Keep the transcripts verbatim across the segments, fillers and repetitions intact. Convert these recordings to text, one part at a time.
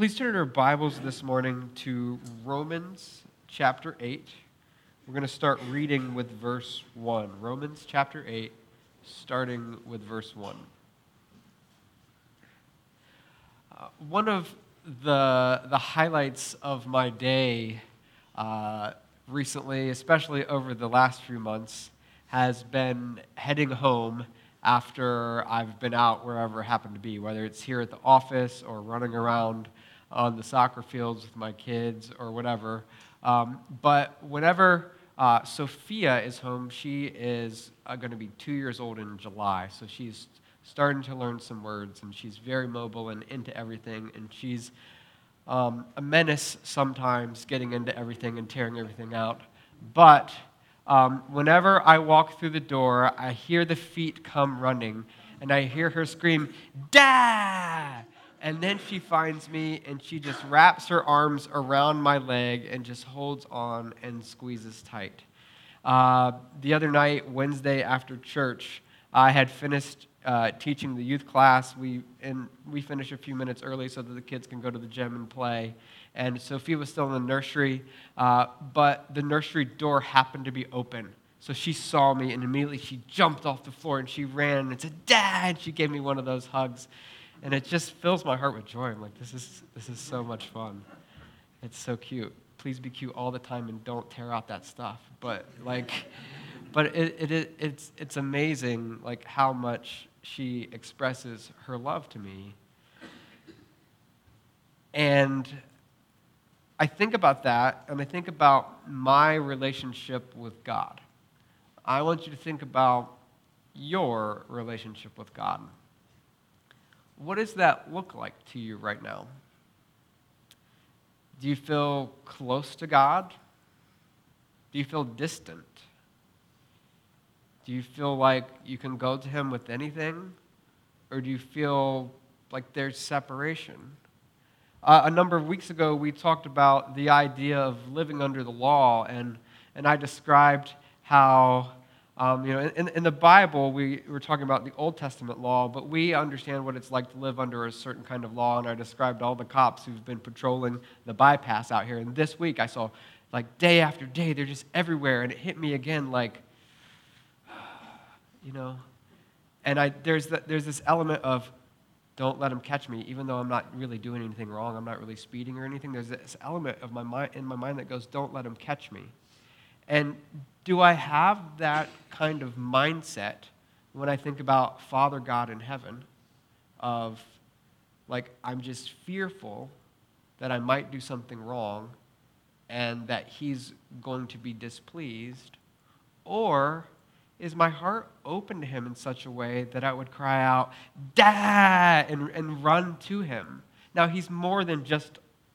Please turn your Bibles this morning to Romans chapter eight. We're going to start reading with verse one. Romans chapter eight, starting with verse one. Uh, one of the, the highlights of my day uh, recently, especially over the last few months, has been heading home after I've been out wherever I happen to be, whether it's here at the office or running around on the soccer fields with my kids or whatever. Um, but whenever uh, Sophia is home, she is uh, going to be two years old in July, so she's starting to learn some words, and she's very mobile and into everything, and she's um, a menace sometimes, getting into everything and tearing everything out. But Um, whenever I walk through the door, I hear the feet come running, and I hear her scream, "Dad!" And then she finds me, and she just wraps her arms around my leg and just holds on and squeezes tight. Uh, the other night, Wednesday after church, I had finished uh, teaching the youth class. We and we finish a few minutes early so that the kids can go to the gym and play. And Sophia was still in the nursery, uh, but the nursery door happened to be open. So she saw me, and immediately she jumped off the floor, and she ran and said, "Dad!" She gave me one of those hugs. And it just fills my heart with joy. I'm like, this is this is so much fun. It's so cute. Please be cute all the time and don't tear out that stuff. But like, but it, it, it it's it's amazing like how much she expresses her love to me. And I think about that, and I think about my relationship with God. I want you to think about your relationship with God. What does that look like to you right now? Do you feel close to God? Do you feel distant? Do you feel like you can go to Him with anything? Or do you feel like there's separation? Uh, a number of weeks ago, we talked about the idea of living under the law, and, and I described how, um, you know, in, in the Bible, we were talking about the Old Testament law, but we understand what it's like to live under a certain kind of law, and I described all the cops who've been patrolling the bypass out here. And this week, I saw, like, day after day, they're just everywhere, and it hit me again, like, you know, and I there's the, there's this element of, don't let them catch me, even though I'm not really doing anything wrong. I'm not really speeding or anything. There's this element of my mind in my mind that goes, don't let them catch me. And do I have that kind of mindset when I think about Father God in heaven of, like, I'm just fearful that I might do something wrong and that He's going to be displeased? Or is my heart open to Him in such a way that I would cry out, "Dad!" and, and run to Him? Now, He's more than just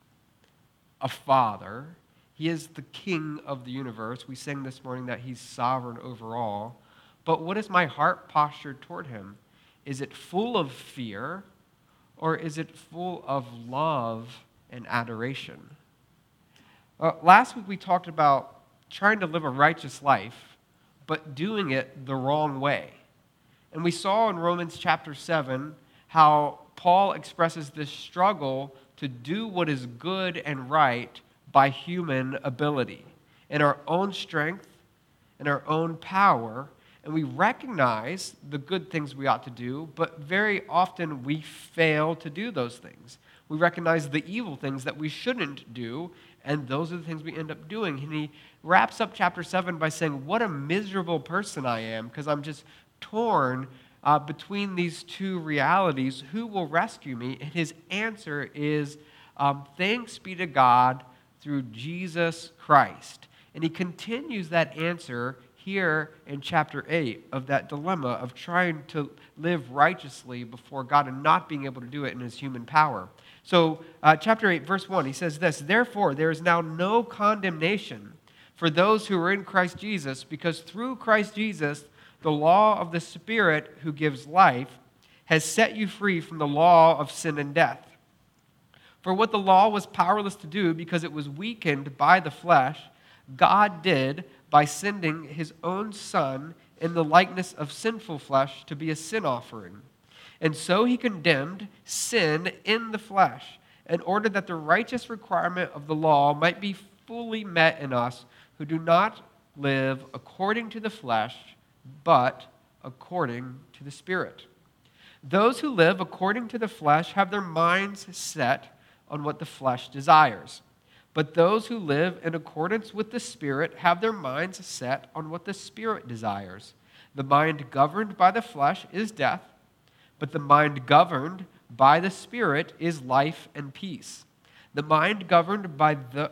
a father. He is the King of the universe. We sang this morning that He's sovereign over all. But what is my heart postured toward Him? Is it full of fear, or is it full of love and adoration? Uh, last week we talked about trying to live a righteous life, but doing it the wrong way. And we saw in Romans chapter seven how Paul expresses this struggle to do what is good and right by human ability, in our own strength, in our own power, and we recognize the good things we ought to do, but very often we fail to do those things. We recognize the evil things that we shouldn't do, and those are the things we end up doing. And he wraps up chapter seven by saying, what a miserable person I am, because I'm just torn uh, between these two realities. Who will rescue me? And his answer is, um, thanks be to God through Jesus Christ. And he continues that answer here in chapter eight of that dilemma of trying to live righteously before God and not being able to do it in his human power. So uh, chapter eight, verse one, he says this, "Therefore there is now no condemnation for those who are in Christ Jesus, because through Christ Jesus, the law of the Spirit who gives life has set you free from the law of sin and death. For what the law was powerless to do because it was weakened by the flesh, God did by sending His own Son in the likeness of sinful flesh to be a sin offering. And so He condemned sin in the flesh, in order that the righteous requirement of the law might be fully met in us who do not live according to the flesh, but according to the Spirit. Those who live according to the flesh have their minds set on what the flesh desires. But those who live in accordance with the Spirit have their minds set on what the Spirit desires. The mind governed by the flesh is death, but the mind governed by the Spirit is life and peace. The mind governed by the,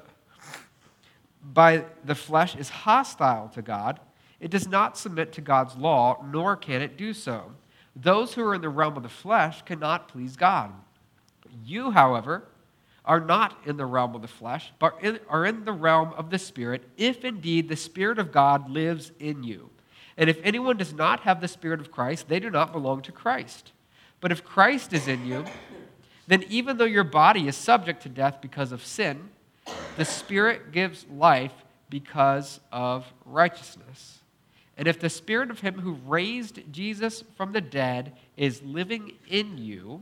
by the flesh is hostile to God. It does not submit to God's law, nor can it do so. Those who are in the realm of the flesh cannot please God. You, however, are not in the realm of the flesh, but in, are in the realm of the Spirit, if indeed the Spirit of God lives in you. And if anyone does not have the Spirit of Christ, they do not belong to Christ. But if Christ is in you, then even though your body is subject to death because of sin, the Spirit gives life because of righteousness. And if the Spirit of him who raised Jesus from the dead is living in you,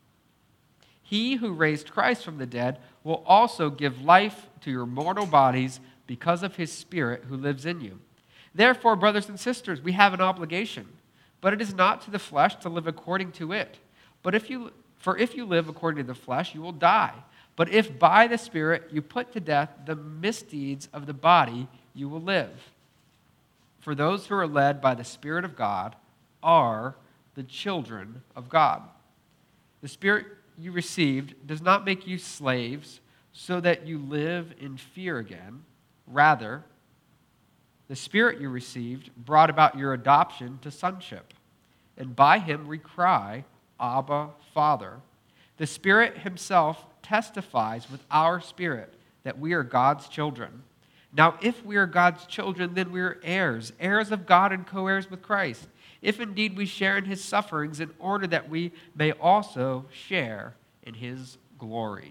he who raised Christ from the dead will also give life to your mortal bodies because of his Spirit who lives in you. Therefore, brothers and sisters, we have an obligation, but it is not to the flesh to live according to it. But if you, for if you live according to the flesh, you will die. But if by the Spirit you put to death the misdeeds of the body, you will live. For those who are led by the Spirit of God are the children of God. The Spirit you received does not make you slaves so that you live in fear again. Rather, the Spirit you received brought about your adoption to sonship. And by him we cry, Abba, Father. The Spirit himself testifies with our spirit that we are God's children. Now, if we are God's children, then we are heirs, heirs of God and co-heirs with Christ, if indeed we share in his sufferings, in order that we may also share in his glory.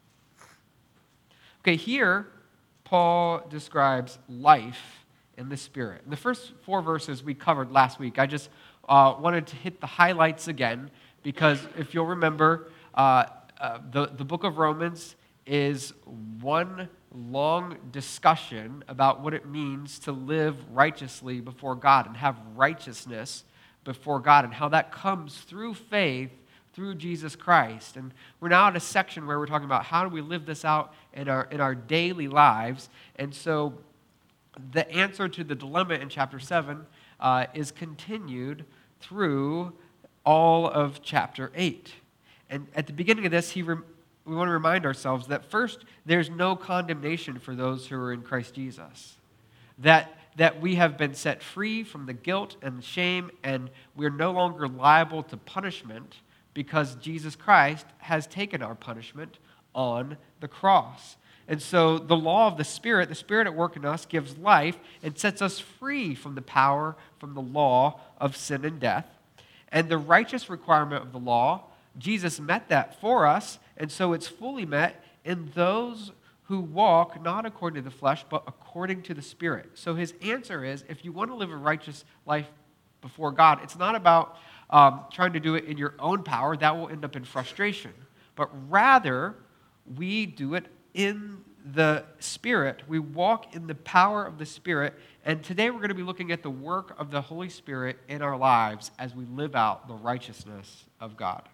Okay, here, Paul describes life in the Spirit. In the first four verses we covered last week, I just uh, wanted to hit the highlights again, because if you'll remember, uh, uh, the, the book of Romans is one long discussion about what it means to live righteously before God and have righteousness before God, and how that comes through faith through Jesus Christ. And we're now in a section where we're talking about how do we live this out in our in our daily lives. And so the answer to the dilemma in chapter seven uh, is continued through all of chapter eight. And at the beginning of this, he rem- we want to remind ourselves that first, there's no condemnation for those who are in Christ Jesus. That, that we have been set free from the guilt and the shame, and we're no longer liable to punishment because Jesus Christ has taken our punishment on the cross. And so the law of the Spirit, the Spirit at work in us, gives life and sets us free from the power, from the law of sin and death. And the righteous requirement of the law, Jesus met that for us, and so it's fully met in those who walk not according to the flesh, but according to the Spirit. So his answer is, if you want to live a righteous life before God, it's not about um, trying to do it in your own power. That will end up in frustration. But rather, we do it in the Spirit. We walk in the power of the Spirit. And today we're going to be looking at the work of the Holy Spirit in our lives as we live out the righteousness of God.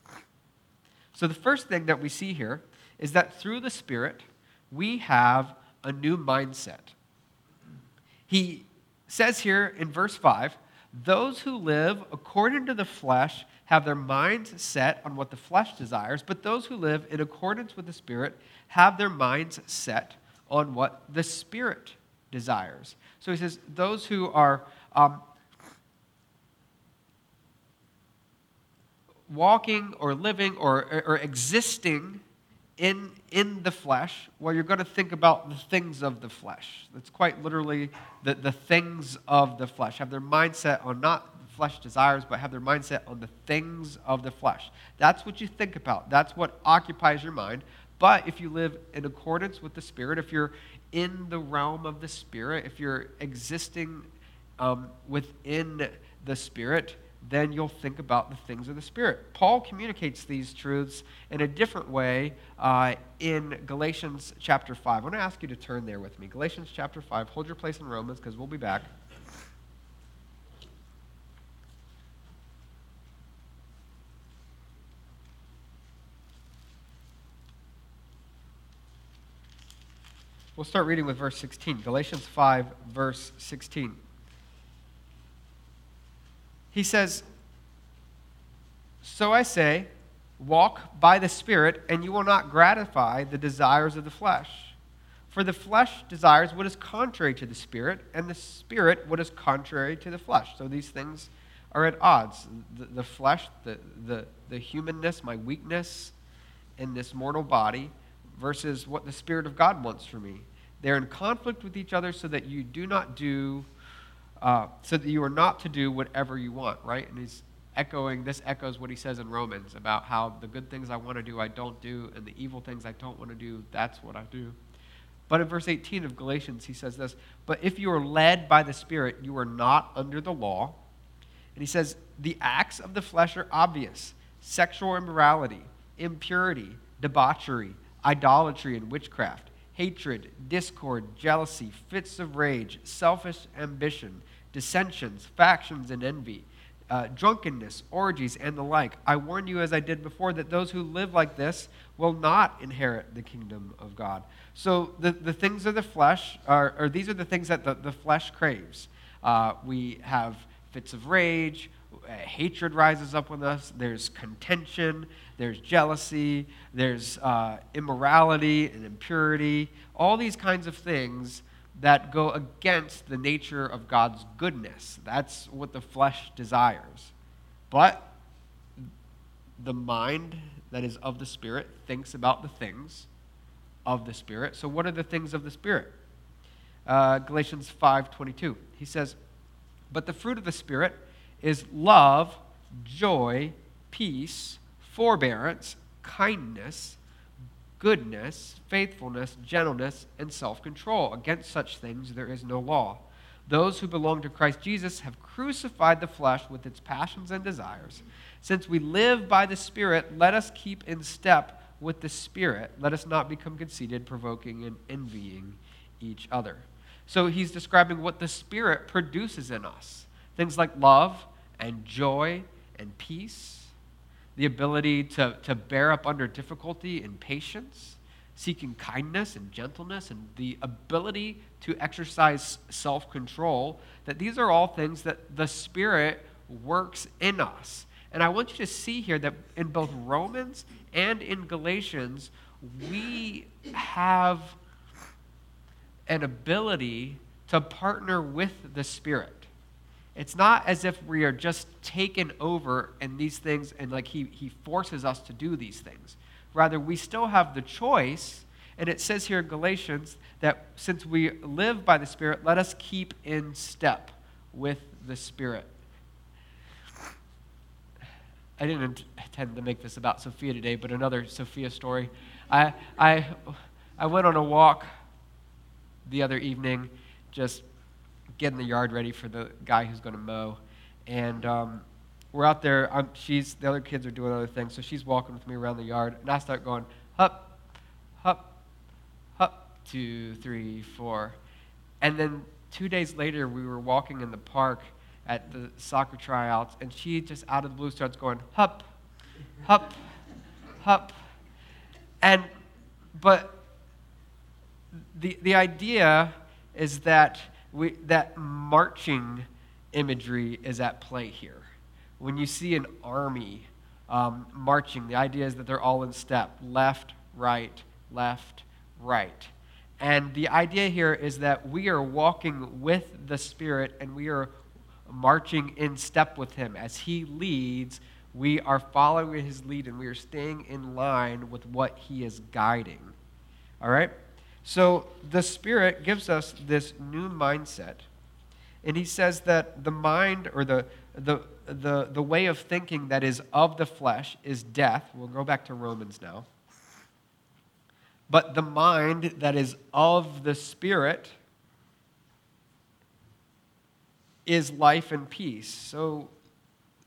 So the first thing that we see here is that through the Spirit, we have a new mindset. He says here in verse five, those who live according to the flesh have their minds set on what the flesh desires, but those who live in accordance with the Spirit have their minds set on what the Spirit desires. So he says those who are um, walking or living or, or, or existing in, in the flesh, well, you're going to think about the things of the flesh. That's quite literally the, the things of the flesh. Have their mindset on not flesh desires, but have their mindset on the things of the flesh. That's what you think about. That's what occupies your mind. But if you live in accordance with the Spirit, if you're in the realm of the Spirit, if you're existing um, within the Spirit, then you'll think about the things of the Spirit. Paul communicates these truths in a different way uh, in Galatians chapter five. I want to ask you to turn there with me. Galatians chapter five. Hold your place in Romans because we'll be back. We'll start reading with verse sixteen. Galatians five, verse sixteen. He says, "So I say, walk by the Spirit, and you will not gratify the desires of the flesh. For the flesh desires what is contrary to the Spirit, and the Spirit what is contrary to the flesh." So these things are at odds. The, the flesh, the, the, the humanness, my weakness in this mortal body, versus what the Spirit of God wants for me. They're in conflict with each other so that you do not do, uh, so that you are not to do whatever you want, right? And he's echoing, this echoes what he says in Romans about how the good things I want to do, I don't do, and the evil things I don't want to do, that's what I do. But in verse eighteen of Galatians, he says this, "But if you are led by the Spirit, you are not under the law." And he says, "The acts of the flesh are obvious: sexual immorality, impurity, debauchery, idolatry and witchcraft, hatred, discord, jealousy, fits of rage, selfish ambition, dissensions, factions, and envy, uh, drunkenness, orgies, and the like. I warn you, as I did before, that those who live like this will not inherit the kingdom of God." So the, the things of the flesh, are, or these are the things that the, the flesh craves. Uh, we have fits of rage, uh, hatred rises up with us, there's contention, there's jealousy, there's uh, immorality and impurity, all these kinds of things that go against the nature of God's goodness. That's what the flesh desires. But the mind that is of the Spirit thinks about the things of the Spirit. So what are the things of the Spirit? Uh, Galatians five twenty-two. He says, "But the fruit of the Spirit is love, joy, peace, forbearance, kindness, goodness, faithfulness, gentleness, and self-control. Against such things there is no law. Those who belong to Christ Jesus have crucified the flesh with its passions and desires. Since we live by the Spirit, let us keep in step with the Spirit. Let us not become conceited, provoking, and envying each other." So he's describing what the Spirit produces in us. Things like love and joy and peace, the ability to, to bear up under difficulty and patience, seeking kindness and gentleness, and the ability to exercise self-control, that these are all things that the Spirit works in us. And I want you to see here that in both Romans and in Galatians, we have an ability to partner with the Spirit. It's not as if we are just taken over in these things and like he, he forces us to do these things. Rather, we still have the choice, and it says here in Galatians that since we live by the Spirit, let us keep in step with the Spirit. I didn't intend to make this about Sophia today, but another Sophia story. I I I went on a walk the other evening, just getting the yard ready for the guy who's going to mow, and um, we're out there. I'm, she's the other kids are doing other things, so she's walking with me around the yard, and I start going hup, hup, hup, two, three, four, and then two days later we were walking in the park at the soccer tryouts, and she just out of the blue starts going hup, hup, hup, and but the the idea is that we that marching imagery is at play here. When you see an army um, marching, the idea is that they're all in step, left, right, left, right. And the idea here is that we are walking with the Spirit, and we are marching in step with him. As he leads, we are following his lead, and we are staying in line with what he is guiding. All right? So the Spirit gives us this new mindset, and he says that the mind, or the the the the way of thinking that is of the flesh is death. We'll go back to Romans now. But the mind that is of the Spirit is life and peace. So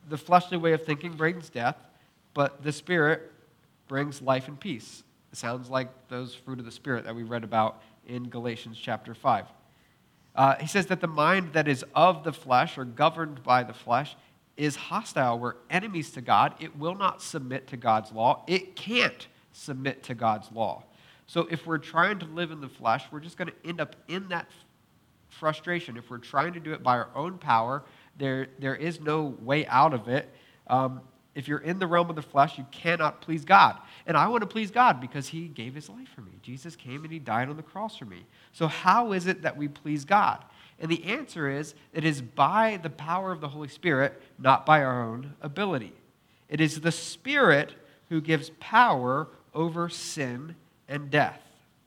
the fleshly way of thinking brings death, but the Spirit brings life and peace. It sounds like those fruit of the Spirit that we read about in Galatians chapter five. Uh, he says that the mind that is of the flesh or governed by the flesh is hostile. We're enemies to God. It will not submit to God's law. It can't submit to God's law. So if we're trying to live in the flesh, we're just going to end up in that frustration. If we're trying to do it by our own power, there, there is no way out of it. Um, if you're in the realm of the flesh, you cannot please God. And I want to please God because he gave his life for me. Jesus came and he died on the cross for me. So how is it that we please God? And the answer is, it is by the power of the Holy Spirit, not by our own ability. It is the Spirit who gives power over sin and death.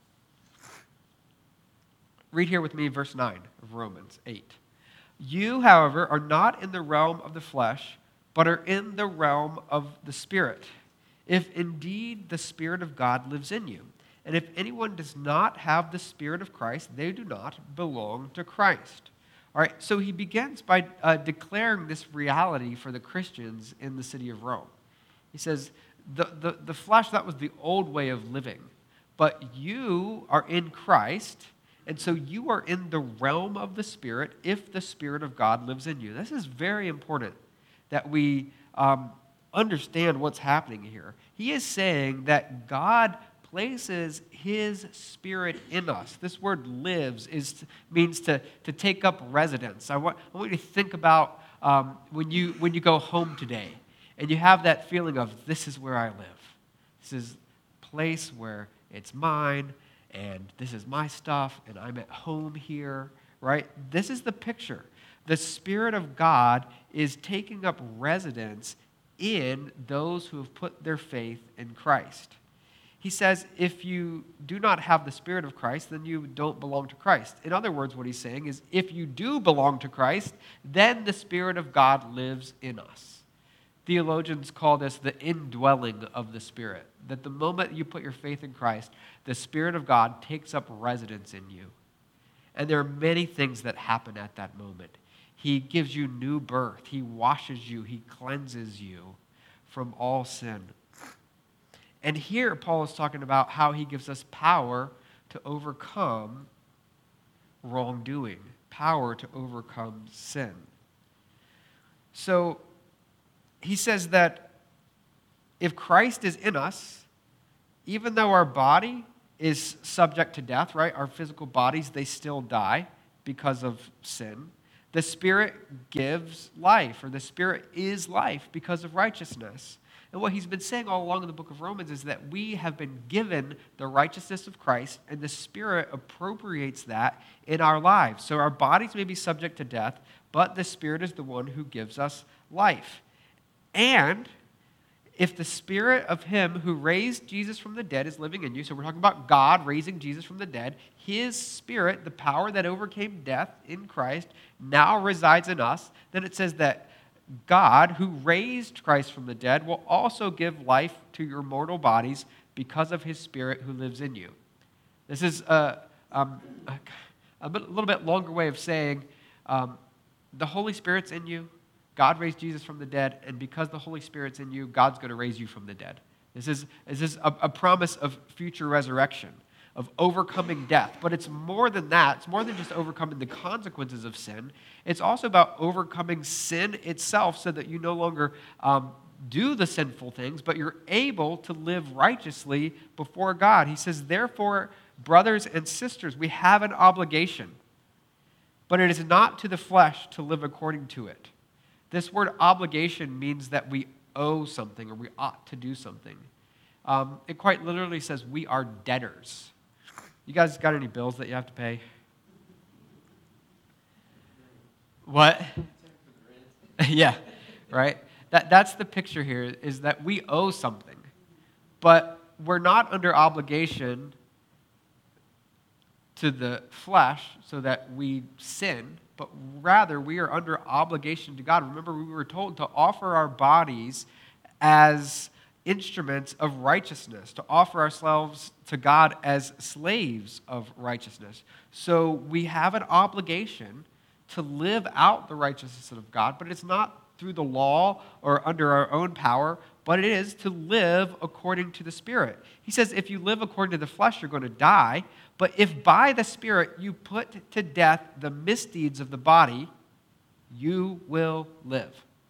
Read here with me verse nine of Romans eight. You, however, are not in the realm of the flesh, but are in the realm of the Spirit, if indeed the Spirit of God lives in you. And if anyone does not have the Spirit of Christ, they do not belong to Christ. All right, so he begins by uh, declaring this reality for the Christians in the city of Rome. He says, the, the, the flesh, that was the old way of living. But you are in Christ, and so you are in the realm of the Spirit if the Spirit of God lives in you. This is very important that we um, understand what's happening here. He is saying that God places his Spirit in us. This word lives is means to, to take up residence. I want, I want you to think about um, when you when you go home today and you have that feeling of, this is where I live. This is a place where it's mine, and this is my stuff, and I'm at home here, right? This is the picture. The Spirit of God is taking up residence in those who have put their faith in Christ. He says, if you do not have the Spirit of Christ, then you don't belong to Christ. In other words, what he's saying is, if you do belong to Christ, then the Spirit of God lives in us. Theologians call this the indwelling of the Spirit, that the moment you put your faith in Christ, the Spirit of God takes up residence in you. And there are many things that happen at that moment. He gives you new birth. He washes you. He cleanses you from all sin. And here Paul is talking about how he gives us power to overcome wrongdoing, power to overcome sin. So he says that if Christ is in us, even though our body is subject to death, right? Our physical bodies, they still die because of sin. The Spirit gives life, or the Spirit is life because of righteousness. And what he's been saying all along in the book of Romans is that we have been given the righteousness of Christ, and the Spirit appropriates that in our lives. So our bodies may be subject to death, but the Spirit is the one who gives us life. And if the Spirit of him who raised Jesus from the dead is living in you, so we're talking about God raising Jesus from the dead, his Spirit, the power that overcame death in Christ, now resides in us, then it says that God, who raised Christ from the dead, will also give life to your mortal bodies because of his Spirit who lives in you. This is a, um, a, a bit, little bit longer way of saying um, the Holy Spirit's in you. God raised Jesus from the dead, and because the Holy Spirit's in you, God's going to raise you from the dead. This is, this is a, a promise of future resurrection, of overcoming death. But it's more than that. It's more than just overcoming the consequences of sin. It's also about overcoming sin itself so that you no longer um, do the sinful things, but you're able to live righteously before God. He says, therefore, brothers and sisters, we have an obligation, but it is not to the flesh to live according to it. This word obligation means that we owe something or we ought to do something. Um, it quite literally says we are debtors. You guys got any bills that you have to pay? What? Yeah, right? That, that's the picture here, is that we owe something. But we're not under obligation to the flesh so that we sin, but rather we are under obligation to God. Remember, we were told to offer our bodies as instruments of righteousness, to offer ourselves to God as slaves of righteousness. So we have an obligation to live out the righteousness of God, but it's not through the law or under our own power, but it is to live according to the Spirit. He says, if you live according to the flesh, you're going to die. But if by the Spirit you put to death the misdeeds of the body, you will live.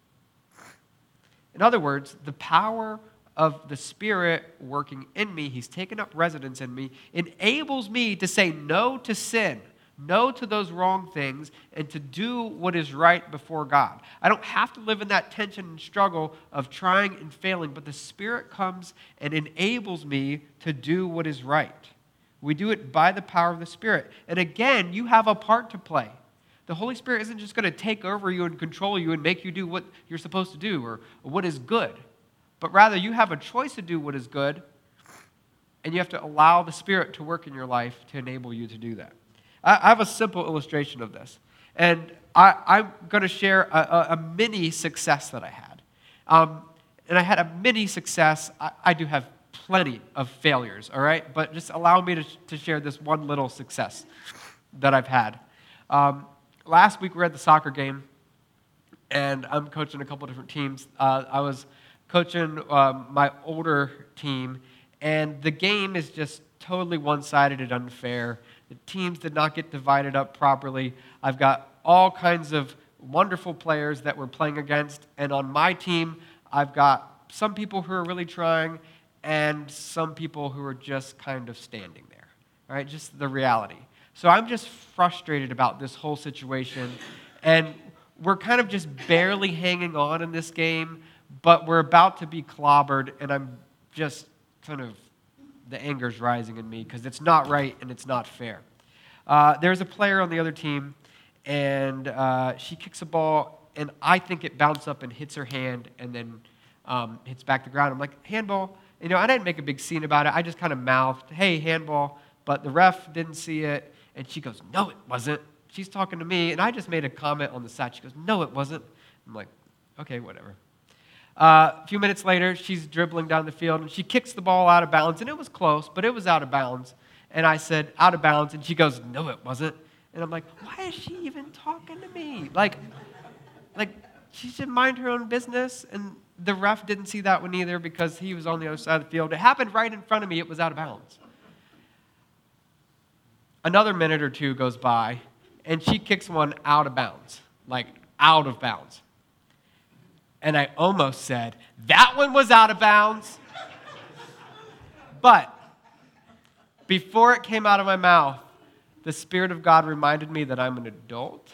In other words, the power of the Spirit working in me, He's taken up residence in me, enables me to say no to sin, no to those wrong things, and to do what is right before God. I don't have to live in that tension and struggle of trying and failing, but the Spirit comes and enables me to do what is right. We do it by the power of the Spirit. And again, you have a part to play. The Holy Spirit isn't just going to take over you and control you and make you do what you're supposed to do or what is good, but rather you have a choice to do what is good, and you have to allow the Spirit to work in your life to enable you to do that. I have a simple illustration of this, and I, I'm going to share a, a, a mini success that I had. Um, and I had a mini success. I, I do have plenty of failures, all right? But just allow me to, to share this one little success that I've had. Um, last week we were at the soccer game, and I'm coaching a couple different teams. Uh, I was coaching um, my older team, and the game is just totally one-sided and unfair. The teams did not get divided up properly. I've got all kinds of wonderful players that we're playing against, and on my team, I've got some people who are really trying and some people who are just kind of standing there, all right, just the reality. So I'm just frustrated about this whole situation, and we're kind of just barely hanging on in this game, but we're about to be clobbered, and I'm just kind of, the anger's rising in me because it's not right and it's not fair. Uh, there's a player on the other team, and uh, she kicks a ball, and I think it bounced up and hits her hand and then um, hits back to the ground. I'm like, handball. You know, I didn't make a big scene about it. I just kind of mouthed, hey, handball. But the ref didn't see it, and she goes, no, it wasn't. She's talking to me, and I just made a comment on the side. She goes, no, it wasn't. I'm like, okay, whatever. Uh, a few minutes later, she's dribbling down the field, and she kicks the ball out of bounds, and it was close, but it was out of bounds. And I said, out of bounds, and she goes, no, it wasn't. And I'm like, why is she even talking to me? Like, like she should mind her own business, and the ref didn't see that one either because he was on the other side of the field. It happened right in front of me. It was out of bounds. Another minute or two goes by, and she kicks one out of bounds, like out of bounds. And I almost said, that one was out of bounds. But before it came out of my mouth, the Spirit of God reminded me that I'm an adult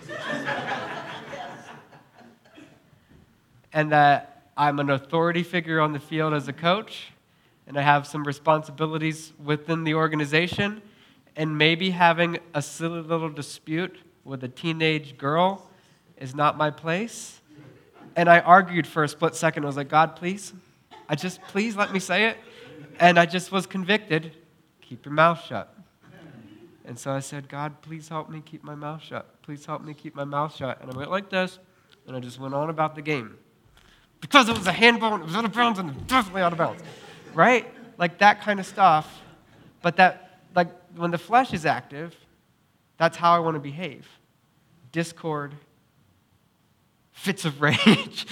and that I'm an authority figure on the field as a coach, and I have some responsibilities within the organization, and maybe having a silly little dispute with a teenage girl is not my place. And I argued for a split second. I was like, God, please, I just, please let me say it. And I just was convicted, keep your mouth shut. And so I said, God, please help me keep my mouth shut. Please help me keep my mouth shut. And I went like this, and I just went on about the game. Because it was a handball, and it was out of bounds, and it was definitely out of bounds. Right? Like that kind of stuff. But that, like, when the flesh is active, that's how I want to behave. Discord, fits of rage.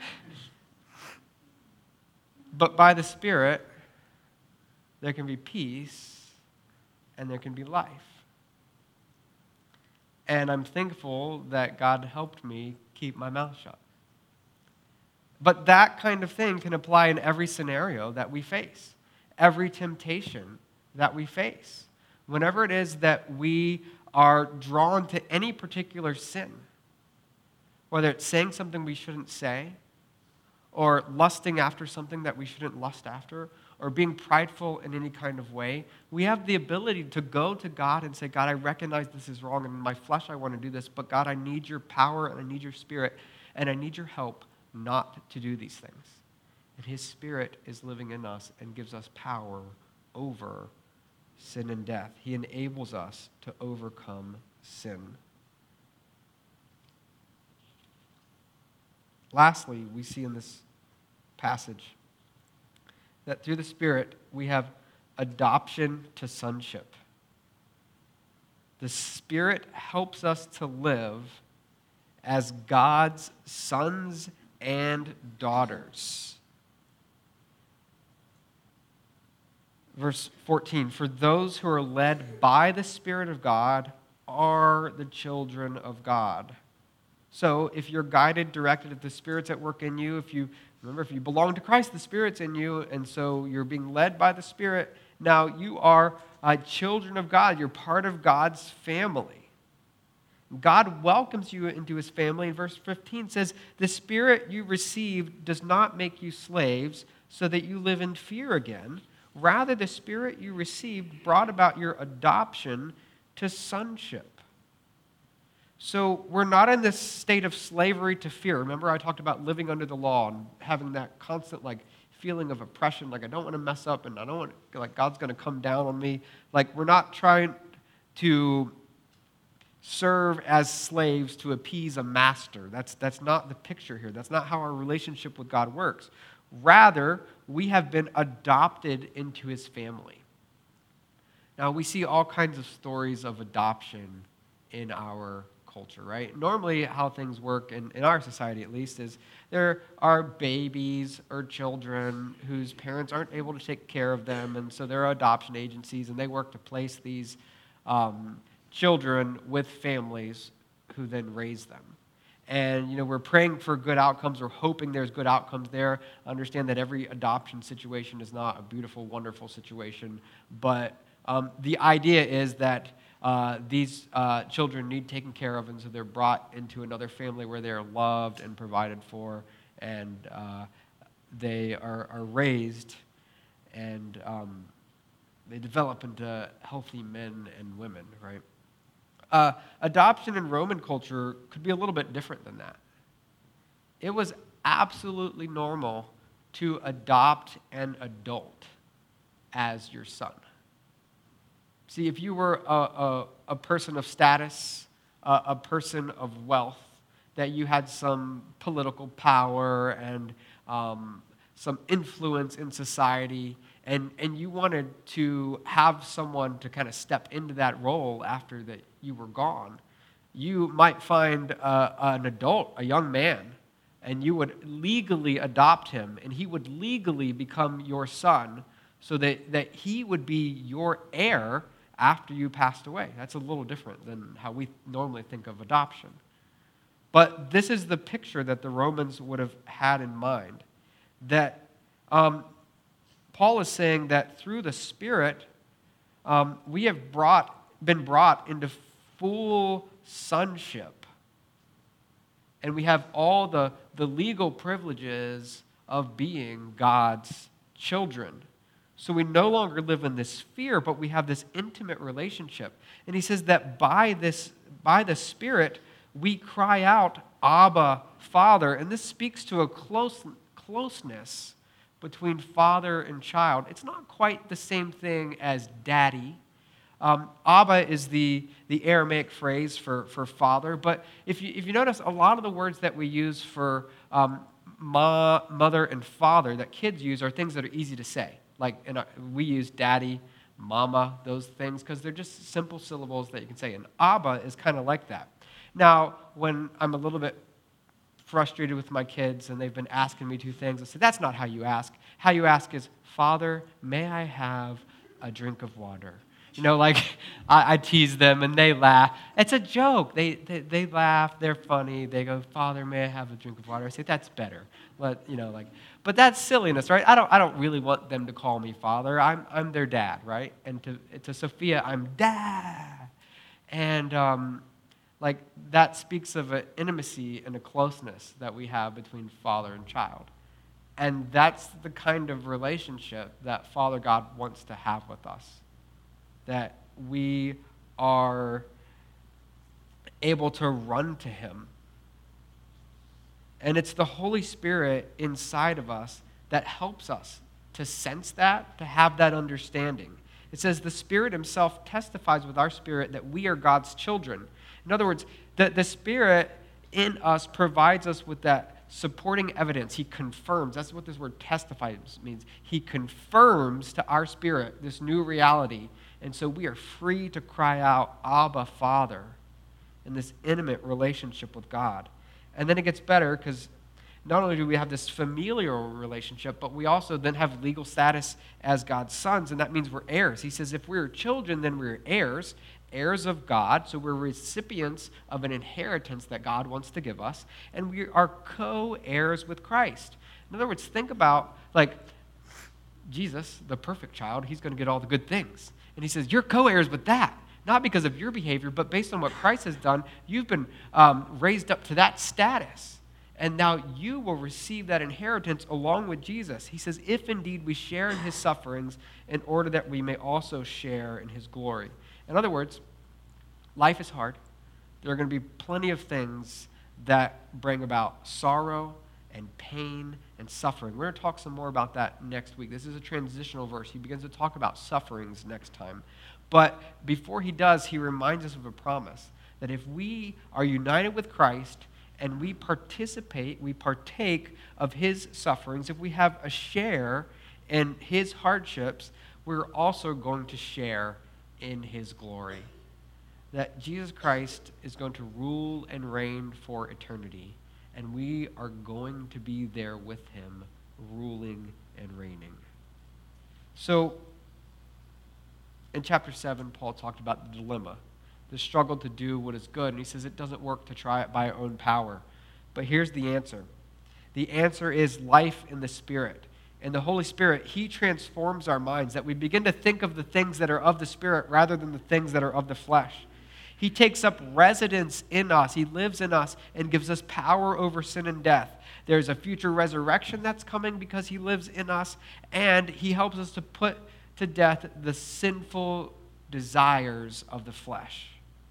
But by the Spirit, there can be peace and there can be life. And I'm thankful that God helped me keep my mouth shut. But that kind of thing can apply in every scenario that we face, every temptation that we face. Whenever it is that we are drawn to any particular sin, whether it's saying something we shouldn't say, or lusting after something that we shouldn't lust after, or being prideful in any kind of way, we have the ability to go to God and say, God, I recognize this is wrong, and in my flesh I want to do this, but God, I need your power, and I need your Spirit, and I need your help not to do these things. And his Spirit is living in us and gives us power over sin and death. He enables us to overcome sin. Lastly, we see in this passage that through the Spirit we have adoption to sonship. The Spirit helps us to live as God's sons and daughters. Verse fourteen, for those who are led by the Spirit of God are the children of God. So if you're guided, directed, if the Spirit's at work in you, if you, remember, if you belong to Christ, the Spirit's in you, and so you're being led by the Spirit, now you are uh, children of God. You're part of God's family. God welcomes you into his family. And verse fifteen says, the Spirit you received does not make you slaves so that you live in fear again. Rather, the Spirit you received brought about your adoption to sonship. So we're not in this state of slavery to fear. Remember, I talked about living under the law and having that constant like feeling of oppression, like I don't want to mess up and I don't want to, like God's going to come down on me. Like we're not trying to serve as slaves to appease a master. That's, that's not the picture here. That's not how our relationship with God works. Rather, we have been adopted into his family. Now, we see all kinds of stories of adoption in our culture, right? Normally, how things work, in, in our society at least, is there are babies or children whose parents aren't able to take care of them, and so there are adoption agencies, and they work to place these um, children with families who then raise them. And, you know, we're praying for good outcomes. We're hoping there's good outcomes there. Understand that every adoption situation is not a beautiful, wonderful situation. But um, the idea is that uh, these uh, children need taken care of, and so they're brought into another family where they're loved and provided for, and uh, they are, are raised, and um, they develop into healthy men and women, right? Uh, adoption in Roman culture could be a little bit different than that. It was absolutely normal to adopt an adult as your son. See, if you were a, a, a person of status, a, a person of wealth, that you had some political power and um, some influence in society, and, and you wanted to have someone to kind of step into that role after that you were gone, you might find uh, an adult, a young man, and you would legally adopt him, and he would legally become your son so that, that he would be your heir after you passed away. That's a little different than how we normally think of adoption. But this is the picture that the Romans would have had in mind, that um, Paul is saying that through the Spirit, um, we have brought, been brought into full sonship. And we have all the, the legal privileges of being God's children. So we no longer live in this fear, but we have this intimate relationship. And he says that by this, by the Spirit, we cry out, Abba, Father. And this speaks to a close closeness between father and child. It's not quite the same thing as daddy. Um, Abba is the, the Aramaic phrase for, for father, but if you, if you notice, a lot of the words that we use for um, ma, mother and father that kids use are things that are easy to say. Like in our, we use daddy, mama, those things, because they're just simple syllables that you can say. And Abba is kind of like that. Now, when I'm a little bit frustrated with my kids and they've been asking me two things, I say, that's not how you ask. How you ask is, Father, may I have a drink of water? You know, like, I, I tease them and they laugh. It's a joke. They, they they laugh. They're funny. They go, Father, may I have a drink of water? I say, that's better. But, you know, like, but that's silliness, right? I don't I don't really want them to call me Father. I'm I'm their dad, right? And to to Sophia, I'm Dad. And, um, like, that speaks of an intimacy and a closeness that we have between father and child. And that's the kind of relationship that Father God wants to have with us. That we are able to run to him. And it's the Holy Spirit inside of us that helps us to sense that, to have that understanding. It says the Spirit himself testifies with our spirit that we are God's children. In other words, the, the Spirit in us provides us with that supporting evidence. He confirms. That's what this word testifies means. He confirms to our spirit this new reality. And so we are free to cry out, Abba, Father, in this intimate relationship with God. And then it gets better because not only do we have this familial relationship, but we also then have legal status as God's sons, and that means we're heirs. He says if we're children, then we're heirs, heirs of God, so we're recipients of an inheritance that God wants to give us, and we are co-heirs with Christ. In other words, think about, like, Jesus, the perfect child, he's going to get all the good things. And he says, you're co-heirs with that. Not because of your behavior, but based on what Christ has done, you've been um, raised up to that status. And now you will receive that inheritance along with Jesus. He says, if indeed we share in his sufferings, in order that we may also share in his glory. In other words, life is hard. There are going to be plenty of things that bring about sorrow and pain and suffering. We're going to talk some more about that next week. This is a transitional verse. He begins to talk about sufferings next time. But before he does, he reminds us of a promise that if we are united with Christ and we participate, we partake of his sufferings, if we have a share in his hardships, we're also going to share in his glory. That Jesus Christ is going to rule and reign for eternity, and we are going to be there with him, ruling and reigning. So, in chapter seven, Paul talked about the dilemma, the struggle to do what is good. And he says it doesn't work to try it by our own power. But here's the answer. The answer is life in the Spirit. And the Holy Spirit, he transforms our minds, that we begin to think of the things that are of the Spirit rather than the things that are of the flesh. He takes up residence in us. He lives in us and gives us power over sin and death. There's a future resurrection that's coming because he lives in us, and he helps us to put to death the sinful desires of the flesh.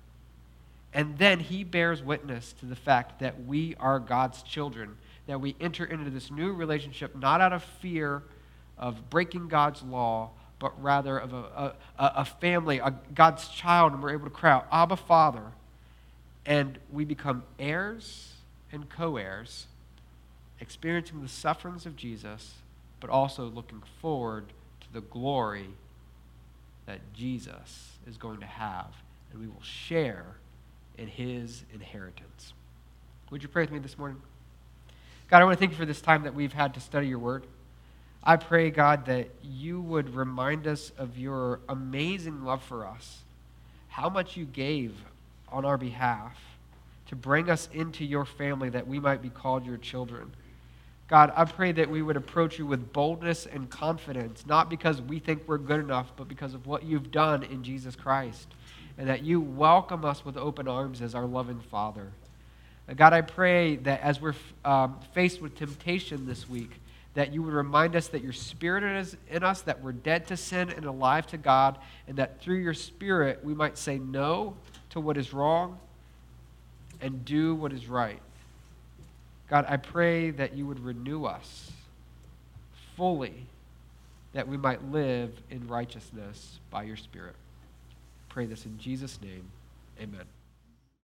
And then he bears witness to the fact that we are God's children, that we enter into this new relationship not out of fear of breaking God's law, but rather of a, a, a family, a God's child, and we're able to cry out, Abba, Father. And we become heirs and co-heirs, experiencing the sufferings of Jesus, but also looking forward to the glory that Jesus is going to have, and we will share in his inheritance. Would you pray with me this morning? God, I want to thank you for this time that we've had to study your word. I pray, God, that you would remind us of your amazing love for us, how much you gave on our behalf to bring us into your family that we might be called your children. God, I pray that we would approach you with boldness and confidence, not because we think we're good enough, but because of what you've done in Jesus Christ, and that you welcome us with open arms as our loving Father. And God, I pray that as we're um, faced with temptation this week, that you would remind us that your Spirit is in us, that we're dead to sin and alive to God, and that through your Spirit we might say no to what is wrong and do what is right. God, I pray that you would renew us fully, that we might live in righteousness by your Spirit. Pray this in Jesus' name. Amen.